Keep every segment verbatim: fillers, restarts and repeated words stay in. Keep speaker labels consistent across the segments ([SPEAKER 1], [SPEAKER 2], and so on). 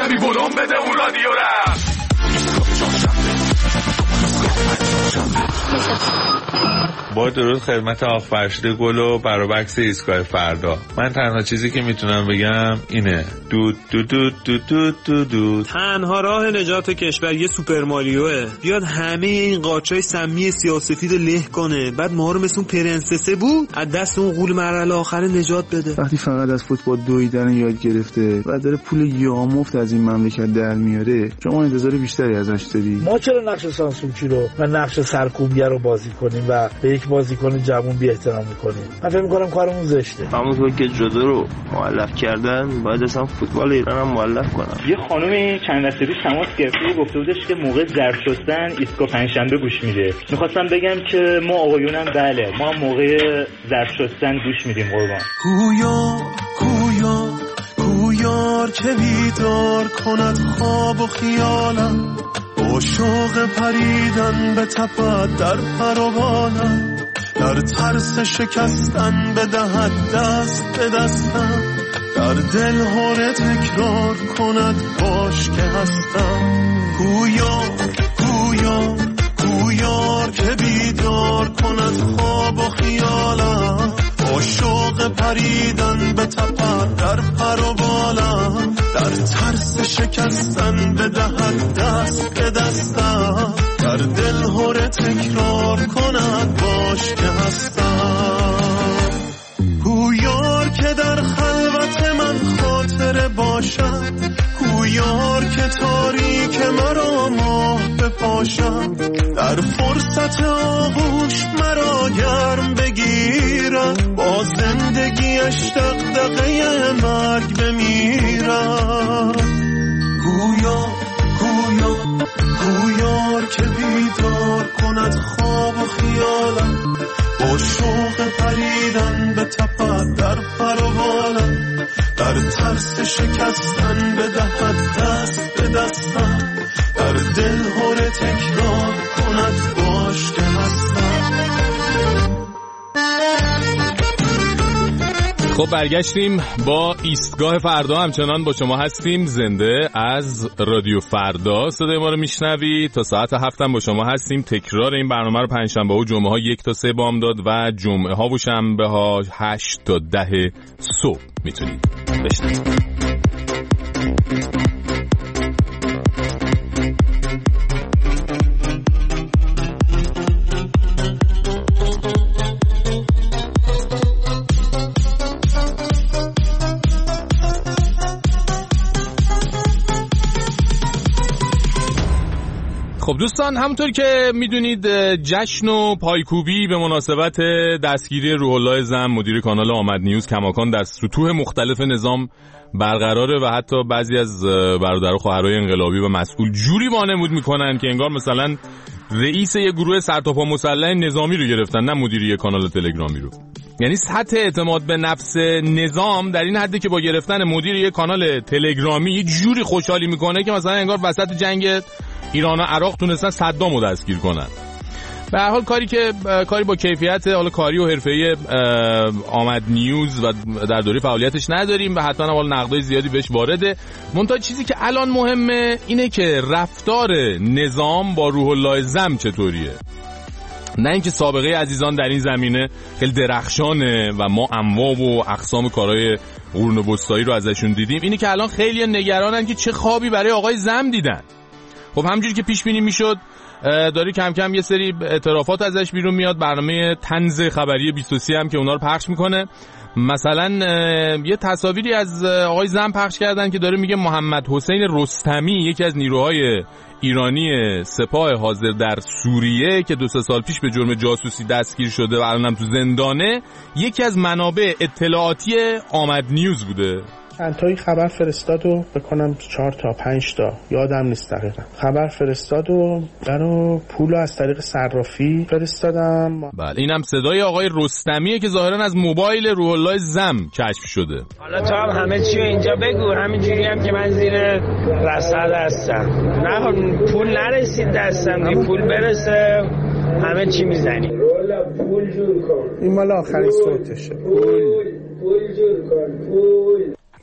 [SPEAKER 1] ببی بلوم بده اون رادیو را.
[SPEAKER 2] با درود خدمت آقا فرشید گل و برابکس ایستگاه فردا. من تنها چیزی که میتونم بگم اینه دود دود دود دود دود دود دود.
[SPEAKER 3] تنها راه نجات کشور یه سوپر ماریوه. بیاد همه این قاچای سمی سیاه‌سفید له کنه، بعد ما رو مثل اون پرنسسه بود از دست اون غول مرحله آخر نجات بده.
[SPEAKER 4] وقتی فقط از فوتبال دویدن یاد گرفته و داره پول یامفت از این مملکت در میاره، شما انتظار بیشتری ازش داری؟
[SPEAKER 5] ما چرا نقش سانسوچی رو و نقش سرکوبگر رو بازی کنیم و به یک بازیکن جوون بی احترام می‌کنیم؟ من فکر می‌کنم کارمون زشته.
[SPEAKER 6] همونطور که جودو رو مؤلف کردن، باید اصلا فوتبال ایران هم مؤلف کنن.
[SPEAKER 7] یه خانومی چند وقت پیش تماس گرفته و گفته بودش که موقع ظرف شستن ایستگاه پنجشنبه گوش میده. می‌خواستم بگم که ما آقایونم بله، ما موقع ظرف شستن گوش میدیم قربان.
[SPEAKER 8] گویا گویا گویار که بیدار کند خواب و خیالم، با شوق پریدن به تپد در پر و بالم، در ترس شکستن بدهد دست به دستم، در دل هره تکرار کند باش که هستم. گویا گویا گویار که بیدار کند خواب و خیالم، با شوق پریدن به تپد در پر و بالم، در ترس شکستن بدهد دست به دستم، در دل هره تکرار کند باش که هستم. گویار که در خلوت من خاطره باشد، گویار که تاریک مرا ماه بپاشد، در فرصت آغوش مرا گرم بگیرد، با زندگیش دغدغه مرگ بمیرد. گویا گویا گویار که بیدار کند خواب و خیالم، با شوق پریدن به تپد در پر و بالم، در ترس شکستن بدهد دست به دستم، در دل هره تکرار کند باش که هستم.
[SPEAKER 9] خب برگشتیم با ایستگاه فردا، همچنان با شما هستیم زنده از رادیو فردا صدای ما رو میشنوید. تا ساعت هفتم با شما هستیم. تکرار این برنامه رو پنجشنبه و جمعه ها یک تا سه بامداد و جمعه ها و شنبه ها هشت تا ده صبح میتونید بشنوید. خب دوستان، همونطور که میدونید جشن و پایکوبی به مناسبت دستگیری روح الله زم مدیر کانال آمد نیوز کماکان در سطوح مختلف نظام برقراره و حتی بعضی از برادر و خواهرای انقلابی و مسئول جوری وانمود میکنن که انگار مثلا رئیس یه گروه سرتاپا مسلح نظامی رو گرفتن، نه مدیر یه کانال تلگرامی رو. یعنی سطح اعتماد به نفس نظام در این حدی که با گرفتن مدیر یه کانال تلگرامی یه جوری خوشحالی میکنه که مثلا انگار وسط جنگ ایران و عراق تونستن صدامو دستگیر کنن. به هر حال کاری که کاری با کیفیت حالا کاری و حرفه‌ای آمد نیوز و در دوره فعالیتش نداریم و حتما حالا نقدای زیادی بهش وارده. منتها چیزی که الان مهمه اینه که رفتار نظام با روح الله زم چطوریه، نه اینکه سابقه عزیزان در این زمینه خیلی درخشانه و ما انواع و اقسام کارهای قرون وسطایی رو ازشون دیدیم. اینه که الان خیلی نگرانن که چه خوابی برای آقای زم دیدن. خب همونجوری که پیش بینی میشد داری کم کم یه سری اعترافات ازش بیرون میاد. برنامه طنز خبری بیست و سه هم که اونا رو پخش میکنه. مثلا یه تصاویری از آقای زم پخش کردن که داره میگه محمد حسین رستمی، یکی از نیروهای ایرانی سپاه حاضر در سوریه که دو سه سال پیش به جرم جاسوسی دستگیر شده و الانم تو زندانه، یکی از منابع اطلاعاتی آمد نیوز بوده.
[SPEAKER 10] چند تایی خبر فرستاد و بکنم چهار تا پنج تا یادم نیست دقیقا. خبر فرستاد و برای پول از طریق صرافی فرستادم.
[SPEAKER 9] بله اینم صدای آقای رستمیه که ظاهرا از موبایل روح الله زم کشف شده.
[SPEAKER 11] حالا تو هم همه چی اینجا بگو، همینجوری هم که من زیر رصد هستم. نه پول نرسید دستم، دی پول برسه همه چی میزنی.
[SPEAKER 10] پول جور کن. این مال آخرین صوتشه. پول پول جور کن. پول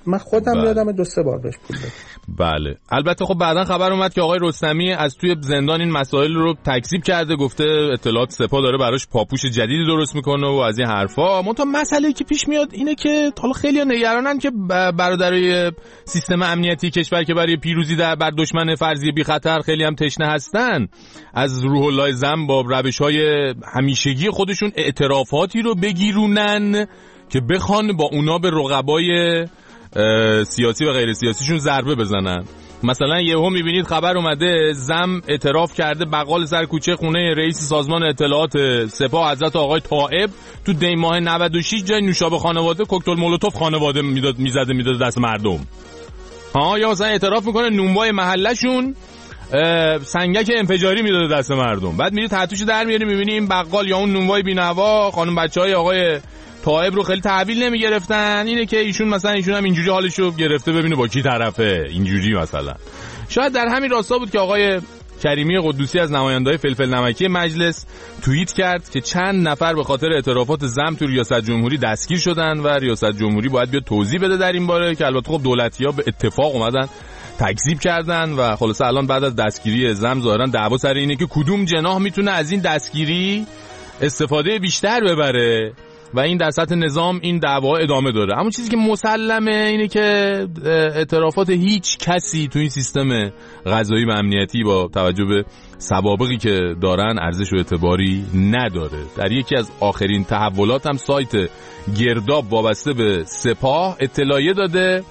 [SPEAKER 10] من خودم
[SPEAKER 9] بله.
[SPEAKER 10] یادم دو سه بار بهش پول دادم.
[SPEAKER 9] بله البته خب بعداً خبر اومد که آقای رستمی از توی زندان این مسائل رو تکذیب کرده، گفته اطلاعات سپاه داره براش پاپوش جدیدی درست میکنه و از این حرفا. منتها مسئله که پیش میاد اینه که حالا خیلی‌ها نگرانن که برادرای سیستم امنیتی کشور که برای پیروزی در بر دشمن فرضی بی خطر خیلی هم تشنه هستن، از روح الله زم با روش‌های همیشگی خودشون اعترافاتی رو بگیرونن که بخوان با اونا به رقبای سیاسی و غیر سیاسیشون ضربه بزنن. مثلا یهو میبینید خبر اومده زم اعتراف کرده بقال سر کوچه خونه رئیس سازمان اطلاعات سپاه حضرت آقای طائب تو دی ماه نود و شش جای نوشابه خانواده کوکتل مولوتوف خانواده میداد میزده میداد دست مردم. ها یا مثلا اعتراف میکنه نونوای محلشون سنگک انفجاری میداده دست مردم. بعد میری تحتوش در میاری میبینی این بقال یا اون نونوای بی‌نوا خانم بچهای آقای طائب رو خیلی تحویل نمیگرفتن. اینه که ایشون مثلا ایشون هم اینجوری حالشو گرفته ببینه با کی طرفه اینجوری. مثلا شاید در همین راستا بود که آقای کریمی قدوسی از نماینده‌های فلفل نمکی مجلس توییت کرد که چند نفر به خاطر اعترافات زم تو ریاست جمهوری دستگیر شدن و ریاست جمهوری باید بیاد توضیح بده در این باره، که البته خب دولتی‌ها به اتفاق اومدن تکذیب کردن و خلاصه الان بعد از دستگیری زم ظاهرا دعوا سر اینه که کدوم جناح میتونه از این دستگیری استفاده بیشتر ببره و این در سطح نظام این دعوا ادامه داره. اما چیزی که مسلمه اینه که اعترافات هیچ کسی تو این سیستم قضایی و امنیتی با توجه به سوابقی که دارن ارزش و اعتباری نداره. در یکی از آخرین تحولات هم سایت گرداب وابسته به سپاه اطلاعیه داده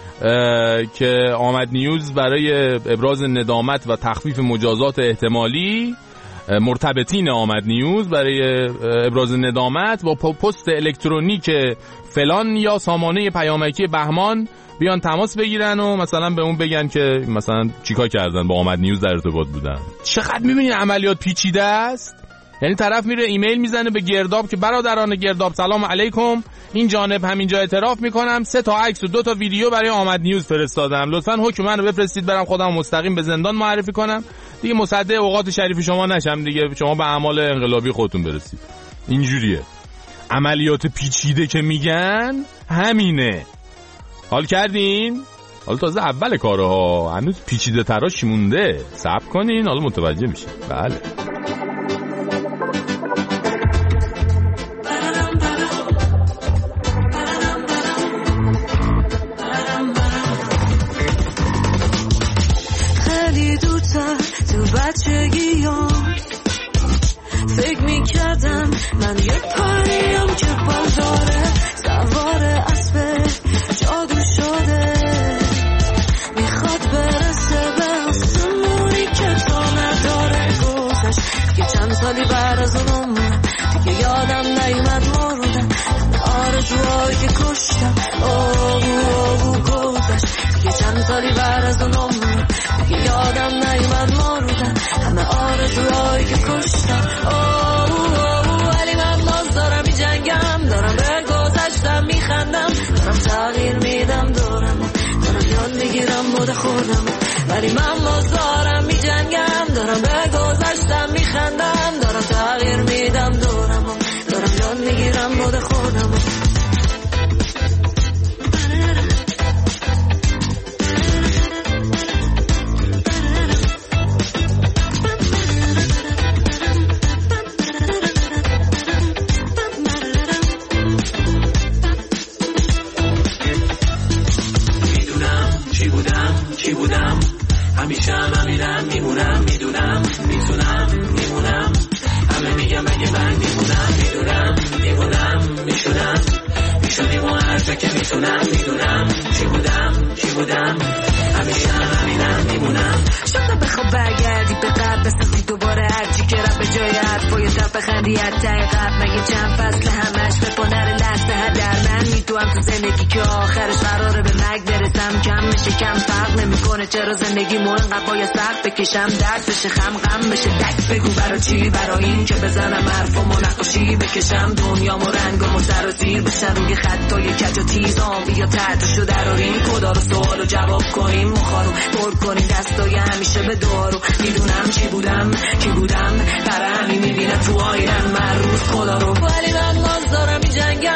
[SPEAKER 9] که آمد نیوز برای ابراز ندامت و تخفیف مجازات احتمالی مرتبطین آمد نیوز برای ابراز ندامت با پست الکترونیک فلان یا سامانه پیامکی بهمان بیان تماس بگیرن و مثلا به اون بگن که مثلا چیکار کردن با آمد نیوز در ارتباط بودن. چقدر میبینید عملیات پیچیده است. یعنی طرف میره ایمیل میزنه به گرداب که برادران گرداب سلام علیکم، این جانب همینجا اعتراف میکنم، سه تا عکس و دو تا ویدیو برای آمد نیوز فرستادم، لطفاً حکم منو بفرستید برم خودم مستقیم به زندان معرفی کنم دیگه، مصدق اوقات شریف شما نشم دیگه، شما به اعمال انقلابی خودتون برسید. اینجوریه عملیات پیچیده که میگن همینه. حال کردین؟ حالا تازه اول کارها، هنوز پیچیده تراش مونده، صبر کنین حالا متوجه میشین. بله
[SPEAKER 12] تو بچگیام فکر میکردم من یه پریم که بال داره، سوار اسب جادو شده، میخواد برسه به آسمونی که تا نداره. گذشت دیگه چند سالی بعد از اونم دیگه یادم نیومد مردم آرزوهایی که کشتم. آبو آبو گذشت دیگه چند سالی بعد از اونم دیگه یادم نیومد مردم همه آرزوهایی که کشتم. آبو آبو ولی من باز دارم می جنگم، دارم به گذشتم میخندم، دارم تغییر میدم دارم دارم یاد میگیرم مود خوردم، ولی من باز دارم می جنگم، دارم به گذشتم میخندم، دارم تغییر میدم دارم دارم یاد میگیرم مود خوردم.
[SPEAKER 13] همیشه هم همینم میمونم، میدونم میتونم میمونم، همه میگم اگه من میمونم، میدونم میمونم میشونم میشونیم و هر جا که میتونم، میدونم چی بودم چی بودم، همیشه هم همینم میمونم.
[SPEAKER 12] شاید بخواب برگردی به قبل بسازی دوباره هرچی که رب به جای حرفای تب بخندی از ته قبل، مگه چند فصل همش به پانر لحظه هدر من میدونم تو زندگی که آخرش قراره به مرگ برسم، کم میشه کم فرق نمیکنه چرا زندگی مو انقدر باید سخت بکشم، درس بشه خم غم بشه تک بگو برا چی، برا این که بزنم حرفامو نقاشی بکشم، دنیامو رنگامو سر و زیر بشن روی خطای کج و تیز، آبی یا تحتشو دراریم خدا رو سوالو جواب کنیم، مخارو پر کنیم دستای همیشه به دارو، میدونم چی بودم کی بودم برای همین میبینم تو آینم من روز خدا رو، ولی من باز دارم میجنگم،